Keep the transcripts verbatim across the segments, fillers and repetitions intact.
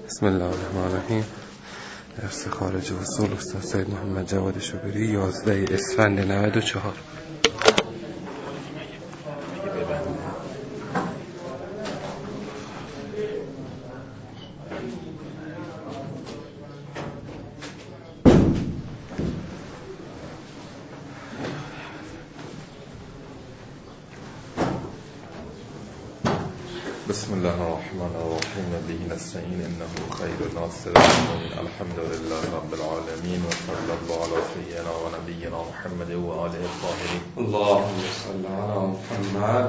بسم الله الرحمن الرحیم. درس خارج اصول استاد سید محمد جواد شوبری، یازده اسفند نود و چهار. بسم الله الرحمن الرحیم به نستعین انه خیر ناصر الحمد لله رب العالمین و صلی الله علی سیدنا و نبینا محمد و آله الطاهرین. اللهم صل علی محمد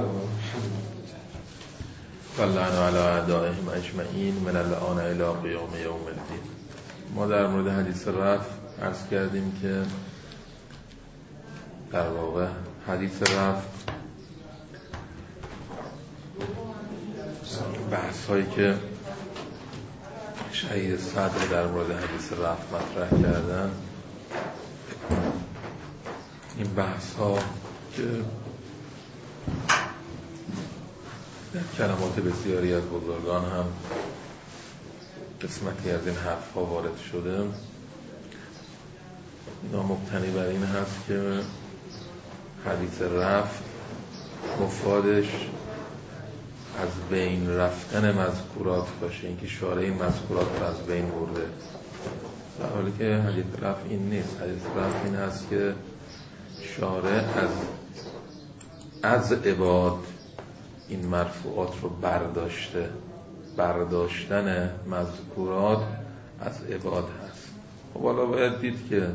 و لعن علی اعدائهم اجمعین من الان الی قیام یوم الدین. ما در مورد حدیث رفع عرض کردیم که در واقع حدیث رفع بحث هایی که شهید صدر در مورد حدیث رفع مطرح کردن، این بحث ها که در کلمات بسیاری از بزرگان هم قسمتی از این حرف ها وارد شده، اینا مبتنی بر این هست که حدیث رفع مفادش از بین رفتن مذکورات باشه، اینکه شارع این مذکورات رو از بین برده، در حالی که حدیث رفع این نیست. حدیث رفع این هست که شارع از از عباد این مرفوعات رو برداشته. برداشتن مذکورات از عباد هست. خب حالا باید دید که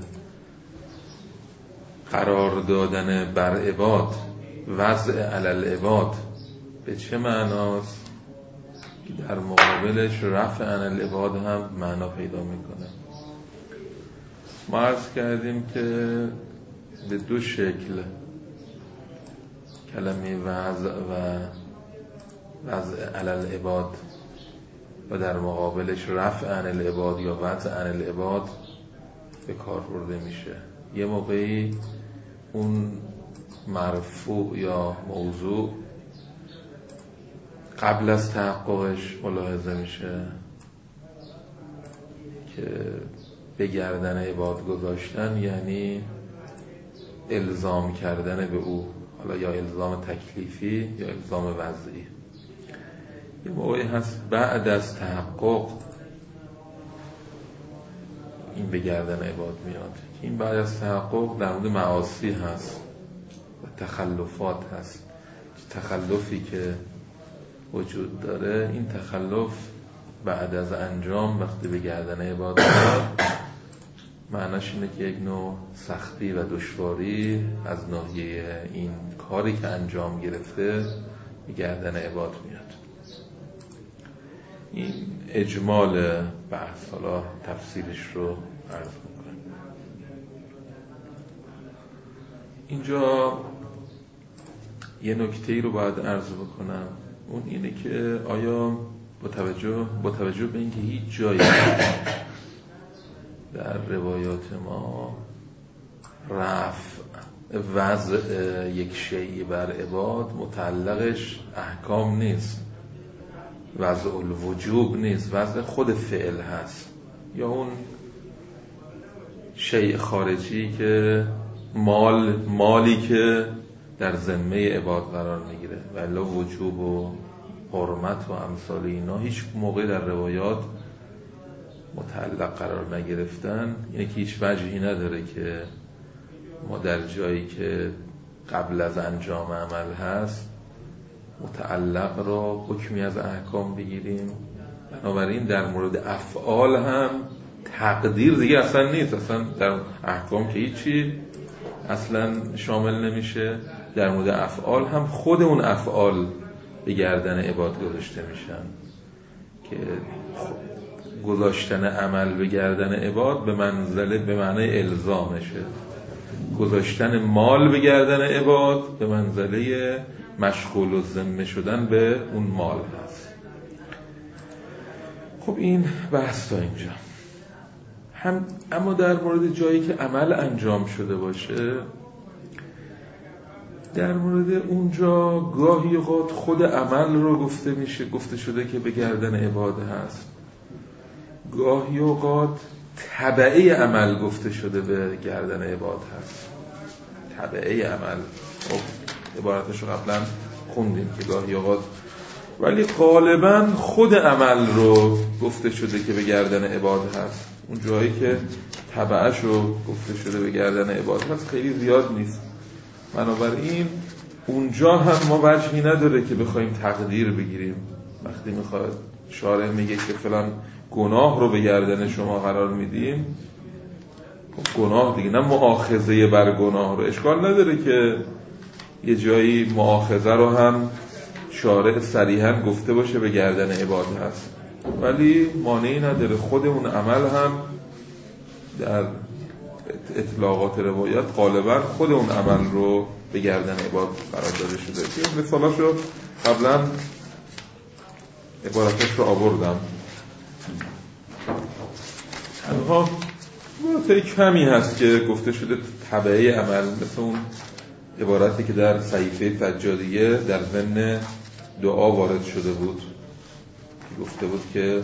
قرار دادن بر عباد، وضع علی العباد به چه معناست که در مقابلش رفع عن العباد هم معنا پیدا میکنه. ما عرض کردیم که به دو شکل کلمه وضع و وضع علی العباد و در مقابلش رفع عن العباد یا وضع عن العباد به کار برده میشه. یه موقعی اون مرفوع یا موضوع قبل از تحققش ملاحظه میشه که به گردن عباد گذاشتن یعنی الزام کردن به او، حالا یا الزام تکلیفی یا الزام وضعی. یه موقعی هست بعد از تحقق این به گردن عباد میاد. این بعد از تحقق در مورد معاصی هست و تخلفات هست. تخلفی که وجود داره، این تخلف بعد از انجام وقتی به گردن عباد میاد، معناش اینه که یک نوع سختی و دشواری از ناحیه این کاری که انجام گرفته به گردن عباد میاد. این اجمال بحث، حالا تفصیلش رو عرض میکنم. اینجا یه نکته‌ای رو باید عرض بکنم، اون اینه که آیا با توجه با توجه به اینکه هیچ جایی در روایات ما رفع وضع یک شیء بر عباد متعلقش احکام نیست، وضع الوجوب نیست، وضع خود فعل هست، یا اون شیء خارجی که مال مالی که در ذمه عباد قرار میگیره، ولی وجوب و حرمت و امثال اینا هیچ موقع در روایات متعلق قرار نگرفتن. یعنی که هیچ وجهی نداره که ما در جایی که قبل از انجام عمل هست متعلق را حکمی از احکام بگیریم. بنابراین در مورد افعال هم تقدیر دیگه اصلا نیست، اصلا در احکام که هیچی اصلا شامل نمیشه. در مورد افعال هم خود اون افعال به گردن عباد گذاشته میشن که گذاشتن عمل به گردن عباد به منزله به معنی الزامشه، گذاشتن مال به گردن عباد به منزله مشغول و ذمه شدن به اون مال هست. خب این بحث تا اینجا هم. اما در مورد جایی که عمل انجام شده باشه، در مورد اونجا گاهی اوقات خود عمل رو گفته میشه، گفته شده که به گردن عباد هست، گاهی اوقات تبعه عمل گفته شده به گردن عباد هست. تبعه عمل، خب عبارتش رو قبلا خوندیم که گاهی اوقات، ولی غالبا خود عمل رو گفته شده که به گردن عباد هست. اون جایی که تبعش رو گفته شده به گردن عباد هست خیلی زیاد نیست. بنابراین اونجا هم ما وجهی نداره که بخوایم تقدیر بگیریم. وقتی میخواد شارع میگه که فلان گناه رو به گردن شما قرار میدیم، خب گناه دیگه، نه مؤاخذه بر گناه رو. اشکال نداره که یه جایی مؤاخذه رو هم شارع صریحاً گفته باشه به گردن عباد هست، ولی مانعی نداره خود اون عمل هم در اطلاقات روایات غالبا خود اون عمل رو به گردن عباد قرار داده شده که مثالاشو قبلا عبارتش رو آوردم. تنها عبارت کمی هست که گفته شده تبعه عمل، مثل اون عبارتی که در صحیفه سجادیه در ضمن دعا وارد شده بود که گفته بود که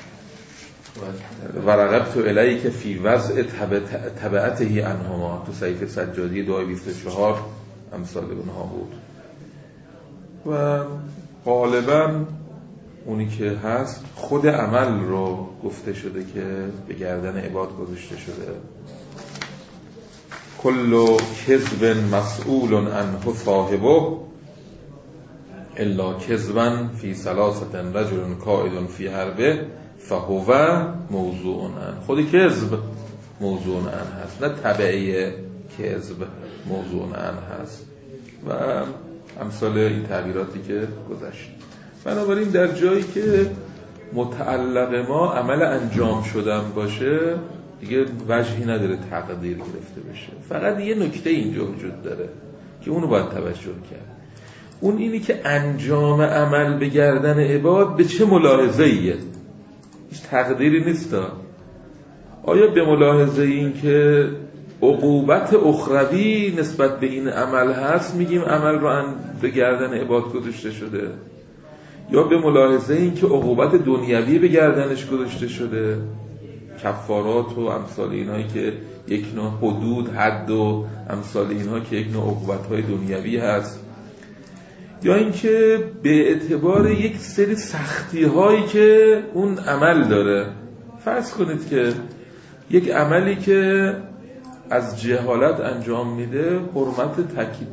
ورقبت الیک فی وضع تبعته عنهما، تو صحیفه سجادیه دعای بیست و چهار امثال اونها بود. و غالبا اونی که هست خود عمل رو گفته شده که به گردن عباد گذاشته شده. کل کذب مسئول عنه صاحبه الا کذبا فی ثلاثه رجل قائد فی حربه فهو موضوع عنه. خود کذب موضوع عنه هست، نه تبعه کذب موضوع عنه هست و امثال این تعبیراتی که گذشت. بنابراین در جایی که متعلق ما عمل انجام شدن باشه دیگه وجهی نداره تقدیر گرفته بشه. فقط یه نکته اینجا وجود داره که اونو باید توجه کرد. اون اینی که انجام عمل به گردن عباد به چه ملاحظه ایه؟ هیچ تقدیری نیست. آیا به ملاحظه این که عقوبت اخروی نسبت به این عمل هست میگیم عمل رو به گردن عباد گذاشته شده، یا به ملاحظه این که عقوبت دنیوی به گردنش گذاشته شده، کفارات و امثال اینهایی که یک نوع حدود، حد و امثال اینها که یک نوع عقوبت‌های دنیوی هست، یا اینکه به اعتبار یک سری سختی‌هایی که اون عمل داره. فرض کنید که یک عملی که از جهالت انجام میده، حرمت تکی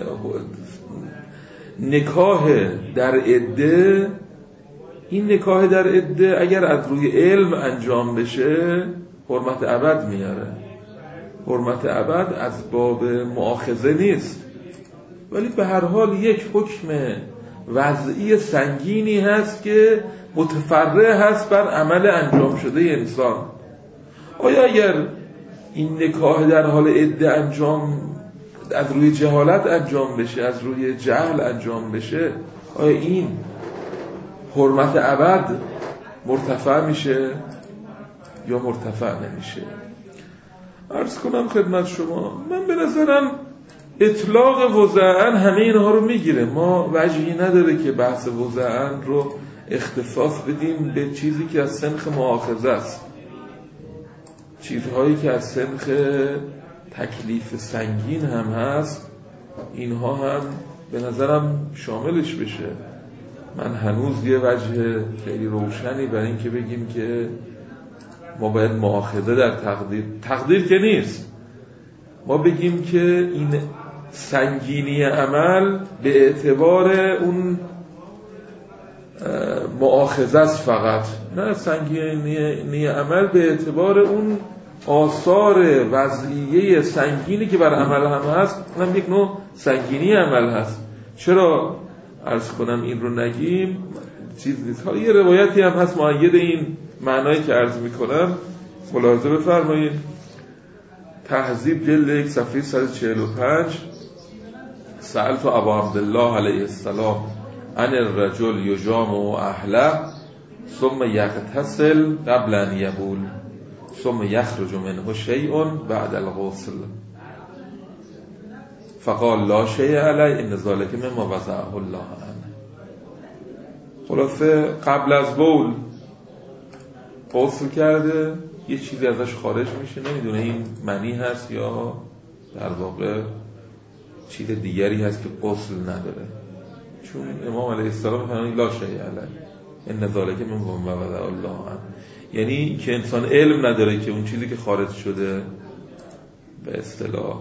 نکاح در عده، این نکاح در عده اگر از روی علم انجام بشه حرمت ابد میاره. حرمت ابد از باب مؤاخذه نیست، ولی به هر حال یک حکم وضعی سنگینی هست که متفرع هست بر عمل انجام شده انسان. آیا اگر این نکاح در حال عده انجام از روی جهالت انجام بشه، از روی جهل انجام بشه، آیا این حرمت ابد مرتفع میشه یا مرتفع نمیشه؟ عرض کنم خدمت شما، من به نظرم اطلاق وضعن همه اینها رو میگیره. ما وجهی نداره که بحث وضعن رو اختصاص بدیم به چیزی که از سنخ مؤاخذه است، چیزهایی که از سنخ تکلیف سنگین هم هست، اینها هم به نظرم شاملش بشه. من هنوز یه وجه خیلی روشنی برای این که بگیم که ما باید مؤاخذه در تقدیر، تقدیر که نیست، ما بگیم که این سنگینی عمل به اعتبار اون مؤاخذه است فقط، نه سنگینی عمل به اعتبار اون آثار وضعیه سنگینی که بر عمل هم هست، هم یک نوع سنگینی عمل هست. چرا عرض کنم این رو نگیم؟ چیز نیست. حالا یه روایتی هم هست مؤید این معنایی که عرض میکنم، ملاحظه بفرمایید. تهذیب جلد یک صفحه صد و چهل و پنج. سألت ابا عبدالله علیه السلام عن الرجل یجامع اهله ثم یغتسل قبل ان یبول ثم یخرج منه شیء بعد الغسل فقال لا شیء علی ان ذلک مما وضعه الله عنه. خلاصه قبل از بول غسل کرده، یه چیزی ازش خارج میشه، نمیدونه این منی هست یا در واقع چیز دیگری هست که غسل نداره. چون امام علیه السلام فرمودن لا شیء علیه ان ذلک من وعد الله عنه، یعنی که انسان علم نداره که اون چیزی که خارج شده به اصطلاح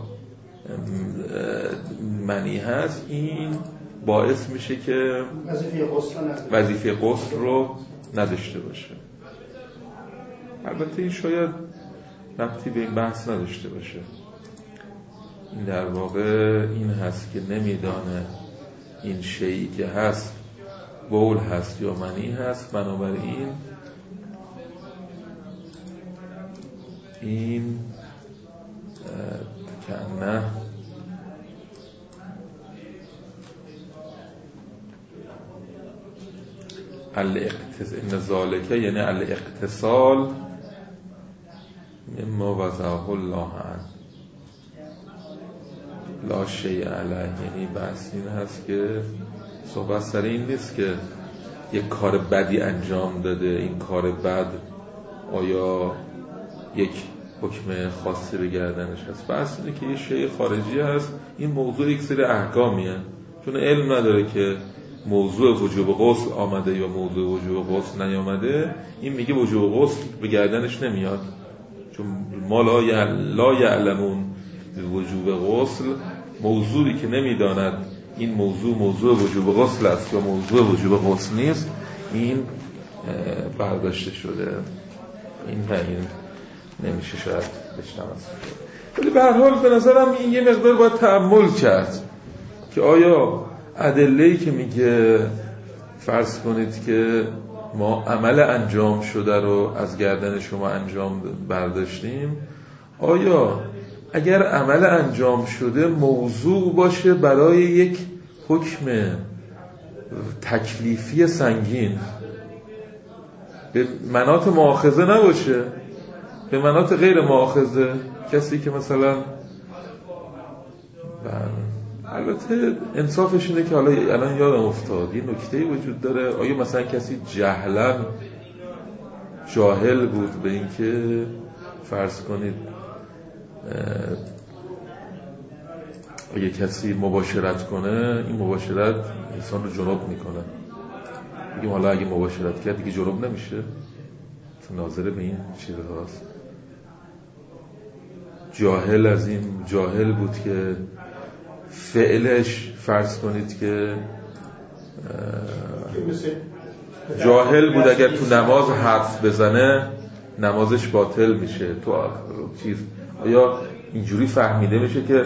منی هست، این باعث میشه که وظیفه غسل رو نداشته باشه. البته این شاید ربطی به این بحث نداشته باشه. این در واقع این هست که نمیدانه این شیئی که هست بول هست یا منی هست، بنابراین این کنه ان ذالک یعنی الاغتسال مما وضعه الله عنه لا شیء علیه، یعنی بحث این هست که صحبت سر این نیست که یک کار بدی انجام داده، این کار بد آیا یک حکم خاصی به گردنش هست. بحث اینه که یه شیء خارجی هست، این موضوع یک سری احکامیه، چون علم نداره که موضوع وجوب غسل آمده یا موضوع وجوب غسل نیامده، این میگه وجوب غسل به گردنش نمیاد، چون ما لا یعلمون وجوب غسل، موضوعی که نمیداند این موضوع موضوع وجوب غسل است یا موضوع وجوب غسل نیست، این برداشته شده، این نه این نمیشه شاید بشنوست. ولی به هر حال به نظرم این یه مقدار باید تأمل کرد که آیا ادله‌ای که میگه فرض کنید که ما عمل انجام شده رو از گردن شما انجام برداشتیم، آیا اگر عمل انجام شده موضوع باشه برای یک حکم تکلیفی سنگین، به مناط مؤاخذه نباشه، به مناط غیر مؤاخذه، کسی که مثلا البته انصافش اینه که حالا الان یادم افتاد یه نکته‌ای وجود داره، آیا مثلا کسی جهلاً جاهل بود به این که فرض کنید اگه کسی مباشرت کنه این مباشرت انسان رو جنوب میکنه، بگیم حالا اگه مباشرت کرد دیگه جنوب نمیشه، ناظره به این چیزهاست. جاهل از این جاهل بود که فعلش فرض کنید که جاهل بود اگر تو نماز حرف بزنه نمازش باطل میشه، تو چیز آیا اینجوری فهمیده میشه که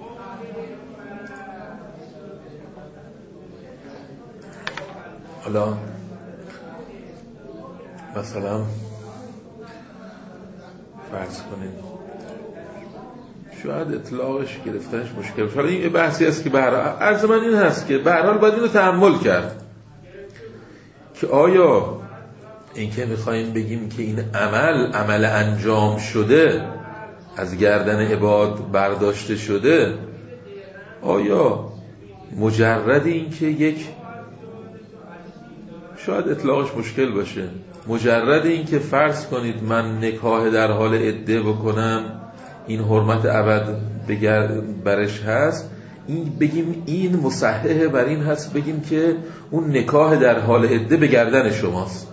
حالا مثلا فرض کنید شاید اطلاقش گرفتنش مشکل باشه. حالا این بحثی است که به هر حال عرض من این هست که به هر حال باید اینو تأمل کرد که آیا این که میخواییم بگیم که این عمل عمل انجام شده از گردن عباد برداشته شده، آیا مجرد این که یک شاید اطلاقش مشکل باشه، مجرد این که فرض کنید من نکاح در حال عده بکنم این حرمت ابد برش هست، این بگیم این مصحح بر این هست بگیم که اون نکاح در حال عده به گردن شماست.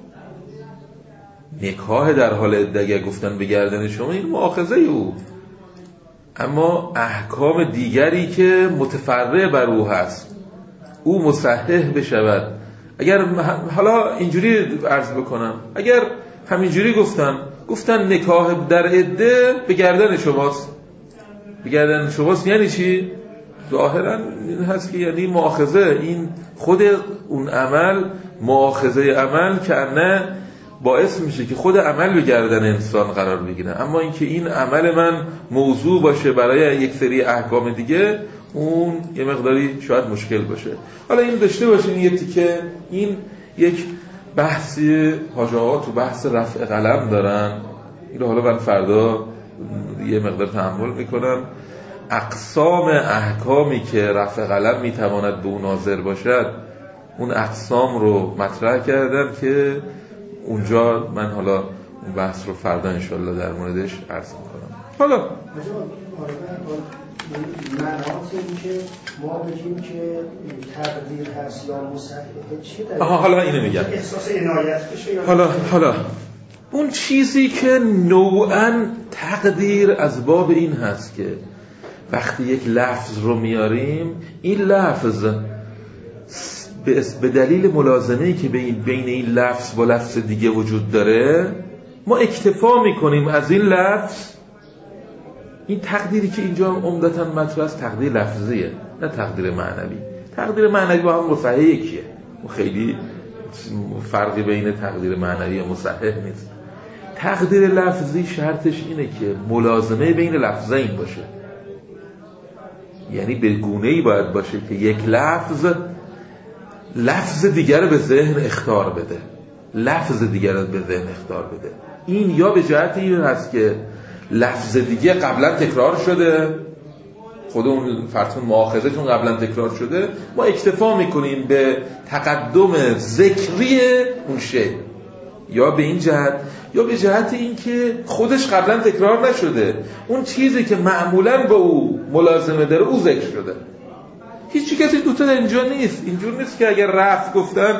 نکاح در حال عده اگر گفتن به گردن شما این مؤاخذه او، اما احکام دیگری که متفرع بر او هست او مصحح بشود. اگر حالا اینجوری عرض بکنم، اگر همینجوری گفتن گفتن نکاح در عده به گردن شماست، به گردن شماست یعنی چی؟ ظاهرا این هست که یعنی مؤاخذه، این خود اون عمل مؤاخذه عمل که نه باعث میشه که خود عمل به گردن انسان قرار بگیره، اما اینکه این عمل من موضوع باشه برای یک سری احکام دیگه اون یه مقداری شاید مشکل باشه. حالا این داشته باشین یه تیکه، این یک بحثی حاج آقا تو بحث رفع قلم دارن، این حالا من فردا یه مقدار تأمل میکنم. اقسام احکامی که رفع قلم میتواند به اون ناظر باشد اون اقسام رو مطرح کردن که اونجا من حالا اون بحث رو فردا انشالله در موردش عرض میکنم. حالا مناط این که ما بگیم که تقدیر هست یا مصحح چه در آها حالا اینو میگم احساس عنایت بشه. حالا حالا اون چیزی که نوعاً تقدیر از باب این هست که وقتی یک لفظ رو میاریم این لفظ به دلیل ملازمه‌ای که بین این لفظ با لفظ دیگه وجود داره ما اکتفا میکنیم از این لفظ. این تقدیری که اینجا عمدتاً مطرح است تقدیر لفظیه نه تقدیر معنوی. تقدیر معنوی با هم مصحح یکیه و خیلی فرقی بین تقدیر معنوی و مصحح نیست. تقدیر لفظی شرطش اینه که ملازمه بین لفظین باشه، یعنی به گونه‌ای باید باشه که یک لفظ لفظ دیگر رو به ذهن اخطار بده، لفظ دیگر رو به ذهن اخطار بده. این یا به جهت این هست که لفظ دیگه قبلا تکرار شده، خود اون فرضون مؤاخذه چون قبلا تکرار شده ما اکتفا میکنیم به تقدم ذکری اون شی، یا به این جهت یا به جهت این که خودش قبلا تکرار نشده، اون چیزی که معمولا با او ملازمه داره او ذکر شده. هیچ کسی دوتا در اینجا نیست. اینجور نیست که اگر رفت گفتن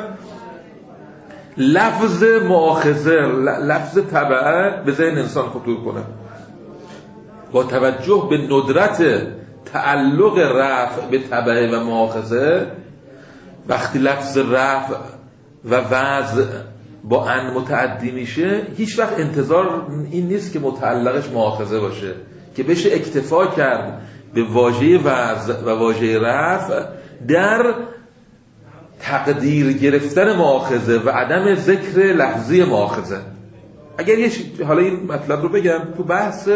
لفظ مؤاخذه لفظ تبعه به ذهن انسان خطور کنه با توجه به ندرت تعلق رفع به تبعه و مؤاخذه. وقتی لفظ رفع و وضع با ان متعدی میشه هیچ وقت انتظار این نیست که متعلقش مؤاخذه باشه، که بشه اکتفا کرد به واژه وضع و واژه رفع در تقدیر گرفتن مؤاخذه و عدم ذکر لفظی مؤاخذه. اگر یه حالا این مطلب رو بگم تو بحث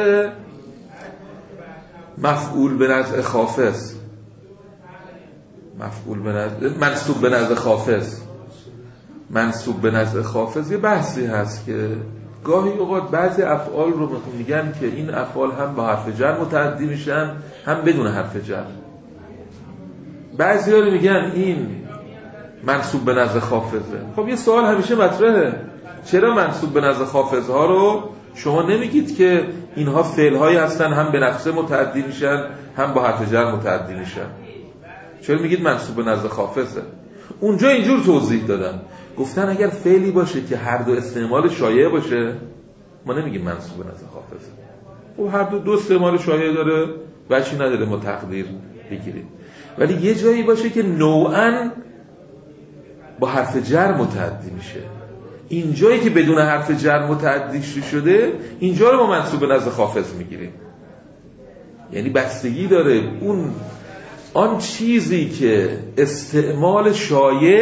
مفعول به نزع خافض، مفعول به نزع منصوب به نزع خافض منصوب به نزع خافض یه بحثی هست که گاهی اوقات بعضی افعال رو میگن که این افعال هم با حرف جر متعدی میشن هم بدون حرف جر. بعضی ها رو میگن این منصوب به نزع خافضه. خب یه سوال همیشه مطرحه، چرا منصوب به نزع خافض ها رو شما نمیگید که اینها فعل هایی هستن هم به نفسه متعدی میشن هم با حرف جر متعدی میشن؟ چرا میگید منصوب به نزع خافضه؟ اونجا اینجور توضیح دادن، گفتن اگر فعلی باشه که هر دو استعمال شایع باشه ما نمیگیم منصوب به نزع خافضه. خب هر دو دو استعمال شایع داره بچی نداره ما تقدیر بگیریم. ولی یه جایی باشه که نوعاً با حرف جر متعدی میشه، این جایی که بدون حرف جر متعدی شده اینجا رو ما منصوب به نزع خافض میگیریم. یعنی بستگی داره اون آن چیزی که استعمال شایع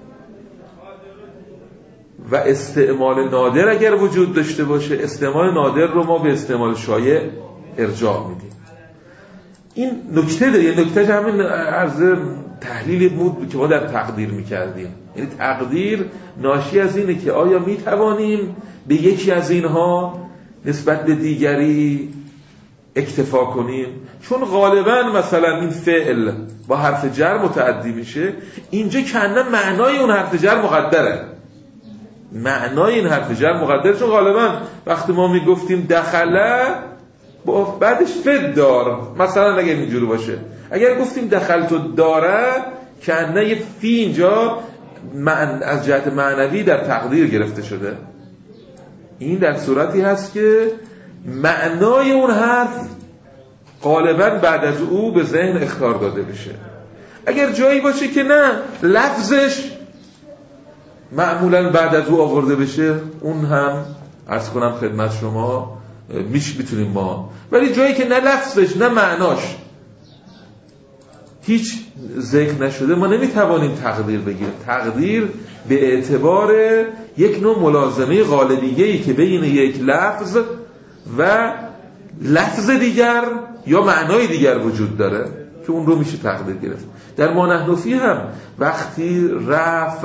و استعمال نادر اگر وجود داشته باشه، استعمال نادر رو ما به استعمال شایع ارجاع میدیم. این نکته داره، یه نکته همین عرض تحلیل بود که ما در تقدیر میکردیم. یعنی تقدیر ناشی از اینه که آیا میتوانیم به یکی از اینها نسبت به دیگری اکتفا کنیم. چون غالبا مثلا این فعل با حرف جر متعدی میشه، اینجا کنه معنای اون حرف جر مقدره، معنای این حرف جر مقدره. چون غالبا وقتی ما میگفتیم دخله با بعدش فد دار، مثلا اگر اینجوری باشه، اگر گفتیم دخلت داره کنه یه فی اینجا معنی از جهت معنوی در تقدیر گرفته شده. این در صورتی هست که معنای اون حرف غالبا بعد از او به ذهن اخطار داده بشه. اگر جایی باشه که نه لفظش معمولا بعد از او آورده بشه، اون هم عرض کنم خدمت شما میش میتونیم ما. ولی جایی که نه لفظش نه معناش هیچ ذکر نشده ما نمیتوانیم تقدیر بگیریم. تقدیر به اعتبار یک نوع ملازمه غالبیه‌ای که بین یک لفظ و لفظ دیگر یا معنای دیگر وجود داره که اون رو میشه تقدیر گرفت. در ما نحن فیه هم وقتی رفع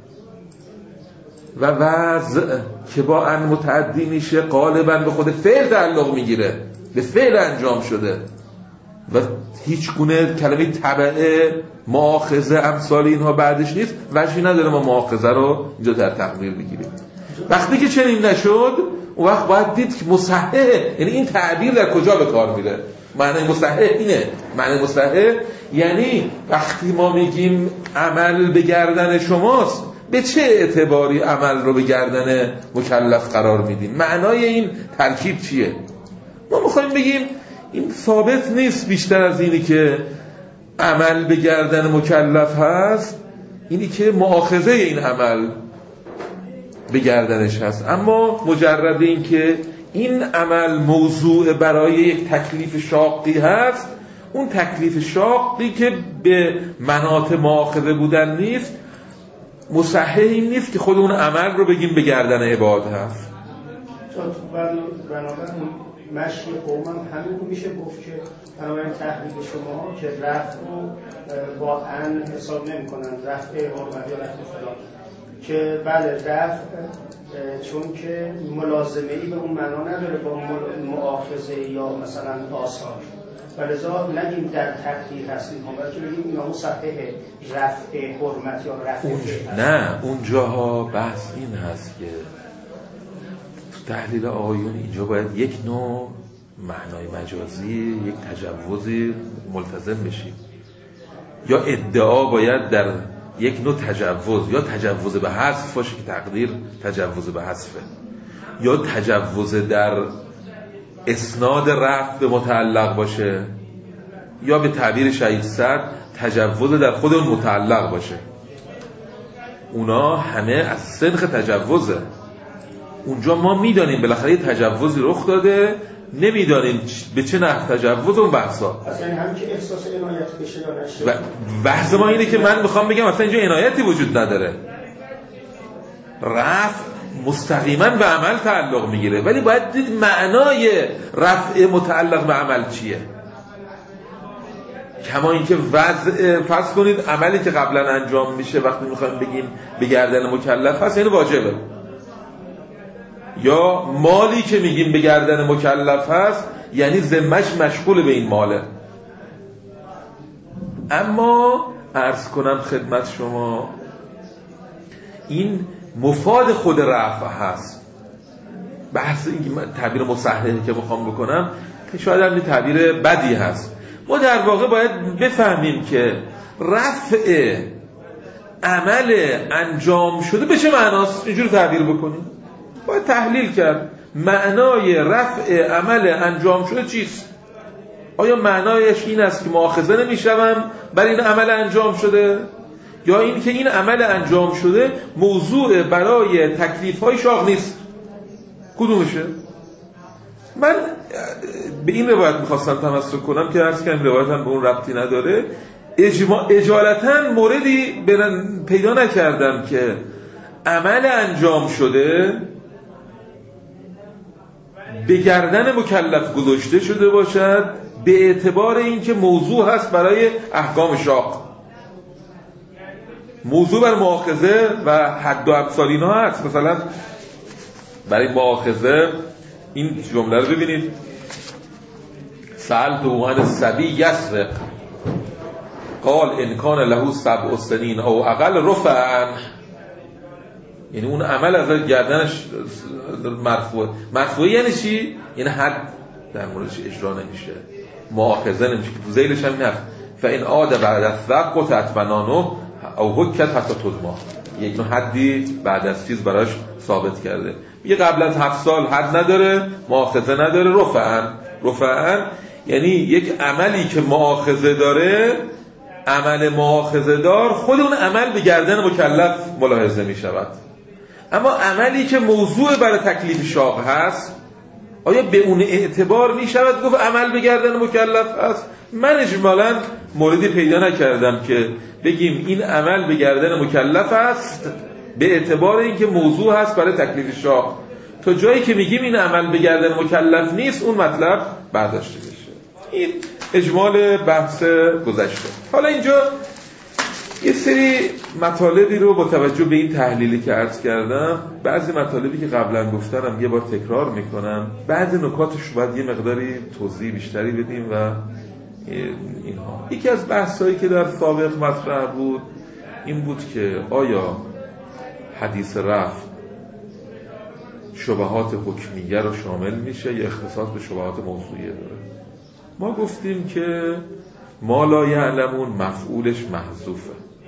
و وضع که با ان متعدی میشه غالبا به خود فعل تعلق میگیره، به فعل انجام شده. و هیچ گونه کلمه تبعه، مؤاخذه، امثال اینها بعدش نیست، وجهی نداره ما مؤاخذه رو اینجا در تقدیر بگیریم. وقتی که چنین نشد اون وقت باید دید که مصححه، یعنی این تعبیر در کجا به کار میره. معنی مصحح اینه، معنی مصحح یعنی وقتی ما میگیم عمل به گردن شماست، به چه اعتباری عمل رو به گردن مکلف قرار میدیم؟ معنای این ترکیب چیه؟ ما میخوایم بگیم این ثابت نیست بیشتر از اینی که عمل به گردن مکلف هست، اینی که مؤاخذه این عمل به گردنش هست. اما مجرد این که این عمل موضوع برای یک تکلیف شاقی هست، اون تکلیف شاقی که به مناط مؤاخذه بودن نیست، مصحح این نیست که خود اون عمل رو بگیم به گردن عباد هست. بنابراین مشی قوم هم همین رو میشه گفت که بنابراین تحلیل شما که رفع رو با ان حساب نمی کنن، رفع حرمت یا رفع فلان، که بله رفع چون که ملازمه ای به اون معنا نداره با مؤاخذه یا مثلا آثار، ولذا نگیم در تقدیر هستیم، بلکه بگیم اینا مصحح رفع حرمت یا رفع فلان. نه اونجاها بحث این هست که تحلیل آیون اینجا باید یک نوع معنای مجازی، یک تجوزی ملتزم بشیم، یا ادعا باید در یک نوع تجوز، یا تجوز به حذف باشه که تقدیر تجوز به حذفه، یا تجوز در اسناد رفع به متعلق باشه، یا به تعبیر شهید صدر تجوز در خود اون متعلق باشه. اونا همه از سنخ تجوزه. اونجا ما میدانیم بالاخره یه تجوزی رخ داده، نمیدانیم به چه نحو تجوز اون بحثا. اصلا همین که احساس عنایت بشه یا نشه. و بحث ما اینه که من میخوام بگم اصلا اینجا عنایتی وجود نداره. رفع مستقیما به عمل تعلق میگیره، ولی باید دید معنای رفع متعلق به عمل چیه. کما اینکه وضع فرض کنید عملی که قبلا انجام میشه وقتی میخوایم بگیم به گردن مکلف هست یعنی واجبه، یا مالی که میگیم به گردن مکلف هست یعنی ذمه‌اش مشغول به این ماله. اما عرض کنم خدمت شما این مفاد خود رفع هست. بحث این تعبیر مصححی که میخوام بکنم که شاید هم تعبیر بدی هست. ما در واقع باید بفهمیم که رفع عمل انجام شده به چه معناست، اینجور تعبیر بکنیم. باید تحلیل کرد معنای رفع عمل انجام شده چیست. آیا معنایش این است که مؤاخذه نمیشوم بر این عمل انجام شده، یا این که این عمل انجام شده موضوع برای تکلیف‌های شاق نیست؟ کدومشه؟ من به این روایت میخواستم تمسک کنم که عرض کنم روایت هم به اون ربطی نداره. اجالتا موردی پیدا نکردم که عمل انجام شده به گردن مکلف گذاشته شده باشد به اعتبار اینکه موضوع هست برای احکام شاق. موضوع بر مؤاخذه و حد و امثال اینا هست. مثلا برای مؤاخذه این جمله رو ببینید: سألت عن الصبی یسرق قال ان کان له سبع سنین او اقل رفع عنه. یعنی اون عمل از گردنش مرفوع. مرفوع یعنی چی؟ یعنی حد در موردش اجرا نمیشه، مؤاخذه نمیشه. تو ذیلش هم نه فإن عاد بعد الثق قطعت بنانه او حکت حتی تضما. یک نوع حدی بعد از چیز براش ثابت کرده. میگه قبل از هفت سال حد نداره، مؤاخذه نداره، رفعن. رفعن یعنی یک عملی که مؤاخذه داره، عمل مؤاخذه دار، خود اون عمل به گردن مکلف ملاحظه می شود. اما عملی که موضوع برای تکلیف شاق هست، آیا به اون اعتبار می شود گفت عمل به گردن مکلف هست؟ من اجمالاً موردی پیدا نکردم که بگیم این عمل به گردن مکلف است به اعتبار اینکه موضوع هست برای تکلیف شاق. تا جایی که میگیم این عمل به گردن مکلف نیست، اون مطلب برداشته بشه. این اجمال بحث گذشته. حالا اینجا یه سری مطالبی رو با توجه به این تحلیلی که عرض کردم، بعضی مطالبی که قبلا گفتنم یه بار تکرار میکنم، بعضی نکاتش باید یه مقداری توضیح بیشتری بدیم و اینها. یکی از بحثایی که در سابق مطرح بود این بود که آیا حدیث رفع شبهات حکمیه رو شامل میشه یا اختصاص به شبهات موضوعیه داره؟ ما گفتیم که ما لا یعلمون مفعولش محذوفه.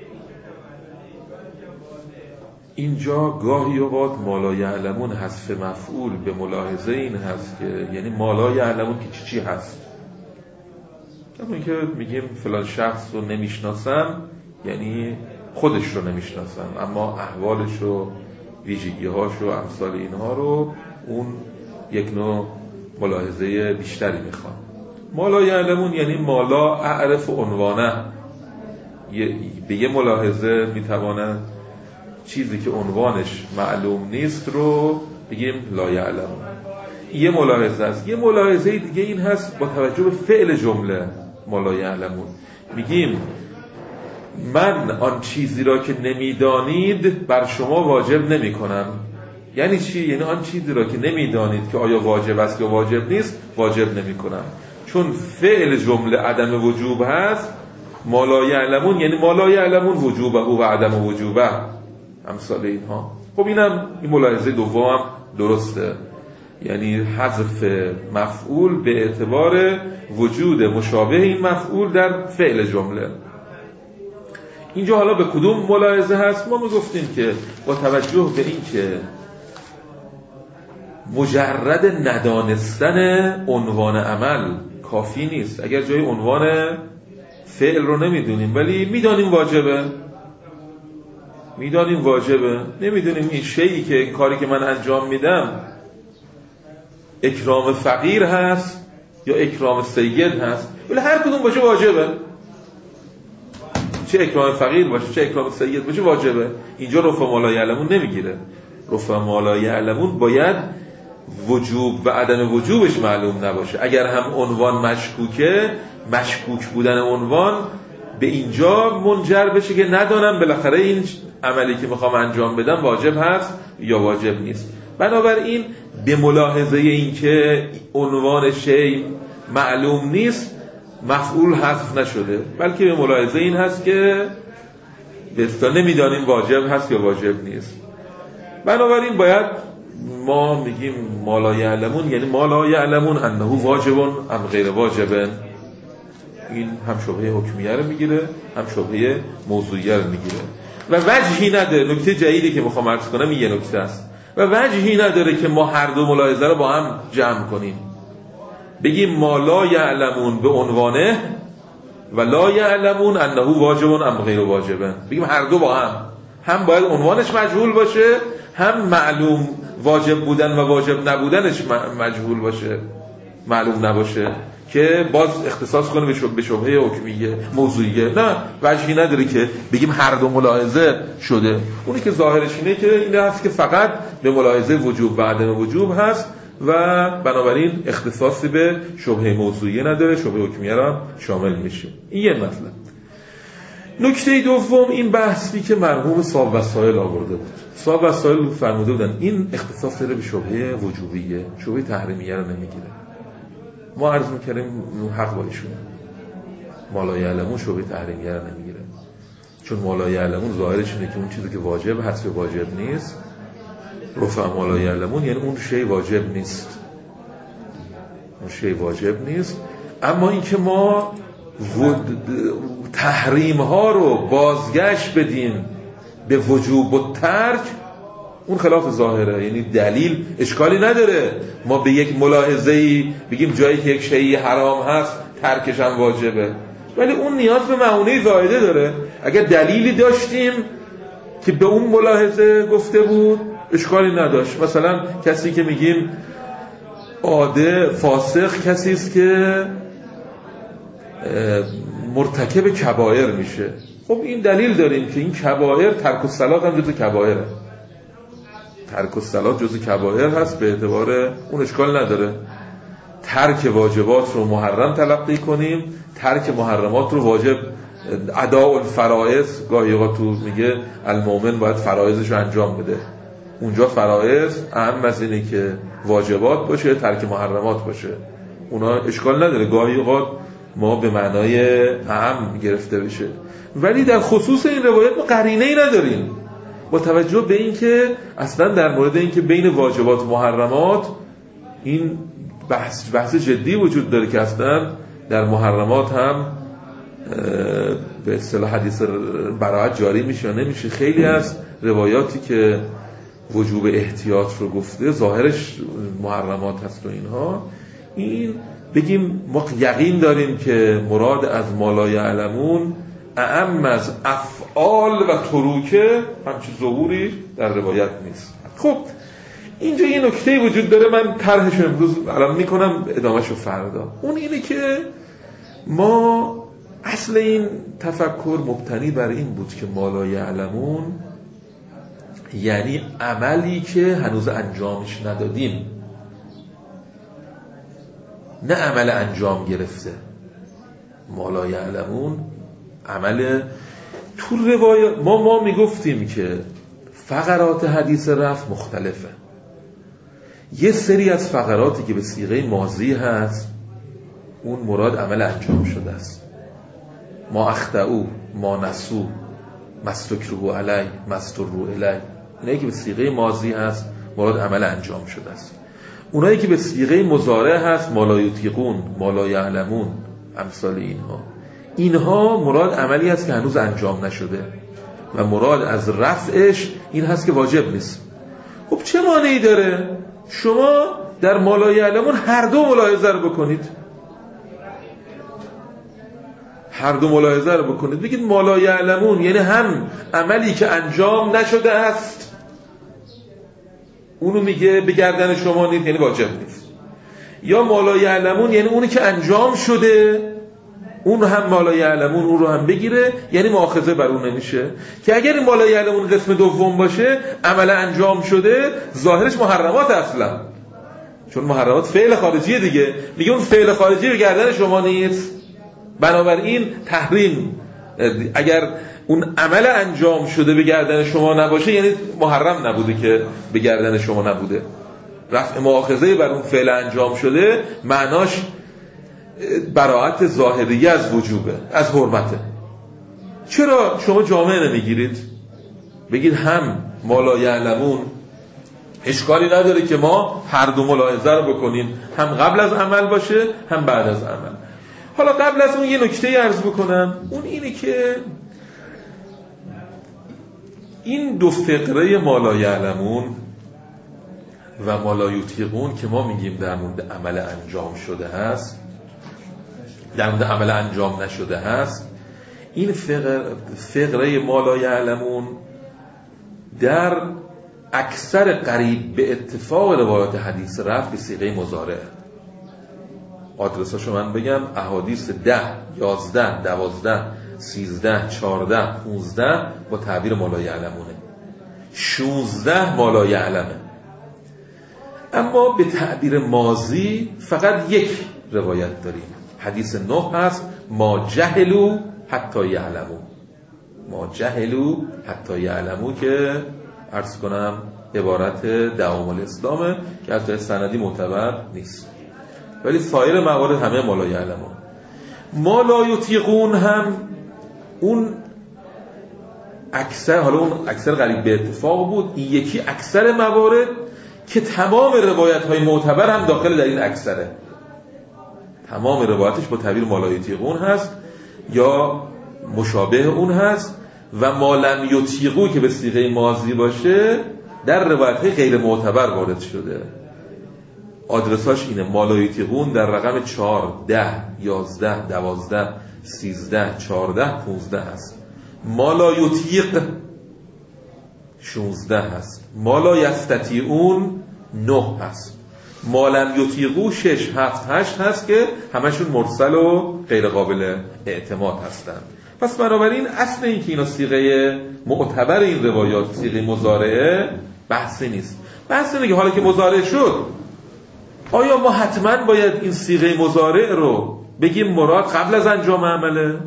اینجا گاهی اوقات ما لا یعلمون حذف مفعول به ملاحظه این هست که یعنی ما لا یعلمون که چی چی هست. همون که میگیم فلان شخص رو نمیشناسم یعنی خودش رو نمیشناسم، اما احوالش و ویژگی‌هاش و امثال اینها رو اون یک نوع ملاحظه بیشتری میخواد. ما لا یعلمون یعنی ما لا اعرف عنوانه، به یه ملاحظه میتواند چیزی که عنوانش معلوم نیست رو بگیم لا یعلمون. یه ملاحظه است. یه ملاحظه دیگه این هست با توجه به فعل جمله ما لا یعلمون میگیم من آن چیزی را که نمیدانید بر شما واجب نمی کنم. یعنی چی؟ یعنی آن چیزی را که نمیدانید که آیا واجب است یا واجب نیست واجب نمی کنم. چون فعل جمله عدم وجوب هست، ما لا یعلمون یعنی ما لا یعلمون وجوبه و عدم وجوبه، امثال اینها. خب اینم این ملاحظه دوم درسته، یعنی حذف مفعول به اعتبار وجود مشابه این مفعول در فعل جمله. اینجا حالا به کدوم ملاحظه هست؟ ما میگفتیم که با توجه به این که مجرد ندانستن عنوان عمل کافی نیست. اگر جای عنوان فعل رو نمیدونیم ولی میدانیم واجبه، میدانیم واجبه، نمیدونیم این شیئی که این کاری که من انجام میدم اکرام فقیر هست یا اکرام سید هست، ولی هر کدوم باشه واجبه، چه اکرام فقیر باشه چه اکرام سید باشه واجبه. اینجا رفع ما لا یعلمون نمیگیره. رفع ما لا یعلمون باید وجوب و عدم وجوبش معلوم نباشه. اگر هم عنوان مشکوکه، مشکوک بودن عنوان به اینجا منجر بشه که ندانم بالاخره این عملی که میخوام انجام بدم واجب هست یا واجب نیست. بنابراین به ملاحظه این که عنوان شی معلوم نیست مفعول حذف نشده، بلکه به ملاحظه این هست که بستا نمیدانیم واجب هست یا واجب نیست. بنابراین باید ما میگیم ما لا یعلمون یعنی ما لا یعلمون انه واجب ام غیر واجب. این هم شبهه حکمیه رو میگیره هم شبهه موضوعیه رو میگیره و وجهی نداره. نکته جدیدی که میخوام عرض کنم این یه نکته است و وجهی نداره که ما هر دو ملاحظه رو با هم جمع کنیم، بگیم ما لا یعلمون به عنوانه و لا یعلمون انه واجب ام غیر واجب. بگیم هر دو با هم، هم باید عنوانش مجهول باشه هم معلوم واجب بودن و واجب نبودنش مجهول باشه، معلوم نباشه که باز اختصاص کنه به شبهه حکمیه موضوعیه. نه، وجهی نداره که بگیم هر دو ملاحظه شده. اونی که ظاهرش اینه که این هست که فقط به ملاحظه وجوب و عدم وجوب هست و بنابراین اختصاصی به شبهه موضوعیه نداره، شبهه حکمیه را شامل میشه. این یه مطلب. نکته دوم این بحثی که مرحوم صاحب وسائل آورده بود. صاحب وسائل فرموده بودن این اختصاص داره به شبهه وجوبیه، شبهه تحریمیه رو نمیگیره. ما عرض میکردیم حق با ایشون، ما لا یعلمون شبهه تحریمیه رو نمیگیره، چون ما لا یعلمون ظاهرش اینه که اون چیزی که واجب هست یا واجب نیست. رفع ما لا یعلمون یعنی اون شی واجب نیست، اون شی واجب نیست. اما اینکه ما تحریم ها رو بازگشت بدیم به وجوب و ترک، اون خلاف ظاهره، یعنی دلیل اشکالی نداره ما به یک ملاحظه‌ای بگیم جایی که یک شیء حرام هست ترکش هم واجبه، ولی اون نیاز به معونه زائده داره. اگر دلیلی داشتیم که به اون ملاحظه گفته بود اشکالی نداشت. مثلا کسی که میگیم عاده فاسق کسی است که مرتکب کبائر میشه، خب این دلیل داریم که این کبائر، ترک الصلات هم جزء کبائره، ترک الصلات جزء کبائر هست، به اعتبار اون اشکال نداره. ترک واجبات رو محرم تلقی کنیم، ترک محرمات رو واجب. اداء الفرائض گاهی اوقات تو میگه المؤمن باید فرائضش رو انجام بده، اونجا فرائض اهم از اینه که واجبات باشه، ترک محرمات باشه. اونا اشکال نداره. گاهی اوقات ما به معنای اعم گرفته بشه. ولی در خصوص این روایت ما قرینه‌ای نداریم با توجه به اینکه اصلا در مورد اینکه بین واجبات و محرمات این بحث بحث جدی وجود داره که اصلا در محرمات هم به اصطلاح حدیث براءت جاری میشه یا نمیشه. خیلی از روایاتی که وجوب احتیاط رو گفته ظاهرش محرمات هست و اینها، این بگیم ما یقین داریم که مراد از ما لا یعلمون اعم از افعال و تروکه همچی ظهوری در روایت نیست. خب اینجا یه نکته وجود داره، من طرحش امروز الان میکنم، ادامهش رو فردا. اون اینه که ما اصل این تفکر مبتنی بر این بود که ما لا یعلمون یعنی عملی که هنوز انجامش ندادیم، نه عمل انجام گرفته. ما لا یعلمون عمل تو روایات ما ما میگفتیم که فقرات حدیث رفع مختلفه. یه سری از فقراتی که به صیغه ماضی هست اون مراد عمل انجام شده است. ما اخطئوا، ما نسوا، مستکرهوا علی، مستروا الی، اینایی که به صیغه ماضی هست مراد عمل انجام شده است. اونایی که به صیغه مضارع هست ما لا یطیقون، ما لا یعلمون، امثال اینها، اینها مراد عملی هست که هنوز انجام نشده و مراد از رفعش این هست که واجب نیست. خب چه مانعی داره شما در ما لا یعلمون هر دو ملاحظه رو بکنید، هر دو ملاحظه رو بکنید، بگید ما لا یعلمون یعنی هم عملی که انجام نشده است اونو میگه به گردن شما نیست یعنی واجب نیست، یا ما لا یعلمون یعنی اونی که انجام شده اون رو هم ما لا یعلمون اون رو هم بگیره یعنی مؤاخذه بر اون نمیشه. که اگر این ما لا یعلمون قسم دوم باشه عمل انجام شده ظاهرش محرمات اصلا، چون محرمات فعل خارجیه دیگه، میگه اون فعل خارجی به گردن شما نیست، بنابراین تحریم اگر اون عمل انجام شده به گردن شما نباشه یعنی محرم نبوده که به گردن شما نبوده. رفع مؤاخذه بر اون فعل انجام شده معناش براءت ظاهریه از وجوبه، از حرمته. چرا شما جامعه نمیگیرید بگید هم ما لا یعلمون، اشکالی نداره که ما هر دو ملاحظه رو بکنیم، هم قبل از عمل باشه هم بعد از عمل. حالا قبل از اون یه نکته عرض بکنم، اون اینه که این دو فقره ما لا یعلمون و ما لا یطیقون که ما میگیم در مورد عمل انجام شده هست، در مورد عمل انجام نشده هست، این فقره, فقره ما لا یعلمون در اکثر قریب به اتفاق روایات حدیث رفع به صیغه مضارع. آدرساشو من بگم: احادیث ده، یازده، دوازده، سیزده، چارده، پونزده با تعبیر ما لا یعلمونه، شونزده ما لا یعلمه. اما به تعبیر ماضی فقط یک روایت داریم، حدیث نه هست: ما جهلو حتی یعلمو، ما جهلو حتی یعلمو، که عرض کنم عبارت دوام الاسلامه که از سندی معتبر نیست، ولی سایر موارد همه ما لا یعلمون. ما لا یطیقون هم اون اکثر، حالا اون اکثر قریب به اتفاق بود، این یکی اکثر موارد که تمام روایت های معتبر هم داخل در این اکثره، تمام روایتش با تعبیر ما لا یطیقون هست یا مشابه اون هست، و ما لم یطیقو که به صیغه ماضی باشه در روایت های غیر معتبر وارد شده. آدرساش اینه: ما لا یطیقون در رقم چهار، ده، یازده، دوازده، سیزده، چارده، پونزده هست. ما لا یطیق شونزده هست. ما لا یستطیعون نه هست. ما لم یطیقو شش، هفت، هشت هست که همشون مرسل و غیر قابل اعتماد هستن. پس بنابراین اصل این که اینا صیغه معتبر این روایات صیغه مضارعه بحثی نیست. بحث اینه که حالا که مضارع شد آیا ما حتما باید این صیغه مضارع رو بگیم مراد قبل از انجام عمله؟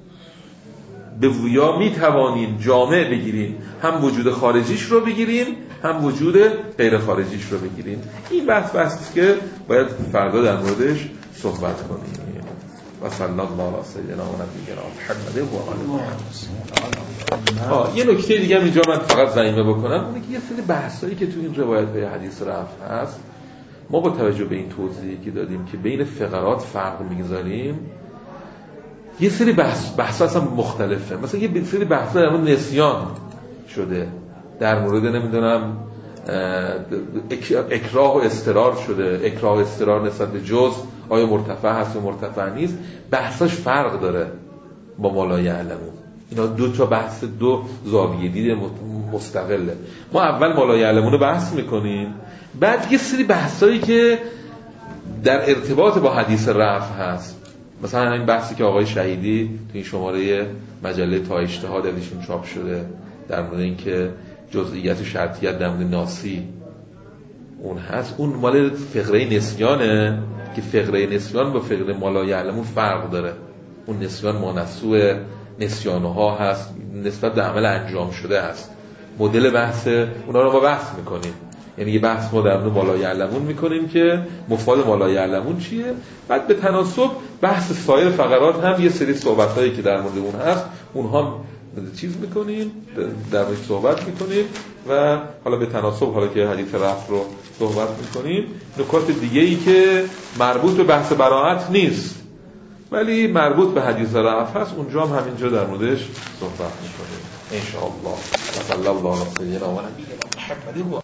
به ویا می توانیم جامع بگیریم، هم وجود خارجیش رو بگیریم هم وجود غیر خارجیش رو بگیریم. این بحث بحثی که باید فردا در موردش صحبت کنیم. و صلی الله علی سیدنا و نبینا محمد و آل محمد. آه یه نکته دیگه اینجا من فقط ضمیمه بکنم، اونه که یه سری بحثایی که تو این روایت‌های حدیث رفع هست، ما با توجه به این توضیحی که دادیم که بین فقرات فرق می‌گذاریم، یه سری بحث بحثا اصلا مختلفه. مثلا یه سری بحثا در مورد نسیان شده، در مورد نمیدونم اکراه و اضطرار شده، اکراه و اضطرار نسبت به جز آیا مرتفع هست یا مرتفع نیست، بحثاش فرق داره با ما لا یعلمون. اینا دو تا بحث، دو زاویه دید مستقله. ما اول ما لا یعلمون رو بحث میکنیم، بعد یه سری بحثایی که در ارتباط با حدیث رفع هست، مثلا این بحثی که آقای شهیدی تو این شماره مجله تا اجتهاد ازشون چاپ شده در مورد اینکه جزئیات و شرطیت در مورد ناسی اون هست، اون مال فقره نسیانه که فقره نسیان با فقره ما لا یعلمون فرق داره. اون نسیان مانسوع نسیانها هست، نسبت به عمل انجام شده هست. مدل بحث اونا رو ما بحث میکنیم، یعنی یه بحث ما در مورد ما لا یعلمون میکنیم که مفاد ما لا یعلمون چیه، بعد به تناسب بحث سایر فقرات هم یه سری صحبتایی که در مورد اون هست اونها چیز میکنیم، در موردش صحبت میکنیم و حالا به تناسب حالا که حدیث رفع رو صحبت میکنیم، نکات دیگه ای که مربوط به بحث براءت نیست ولی مربوط به حدیث رفع هست، اونجا هم همینجا در موردش صحبت میکنیم ان شاء الله. صلی الله علیه و سیدنا محمد.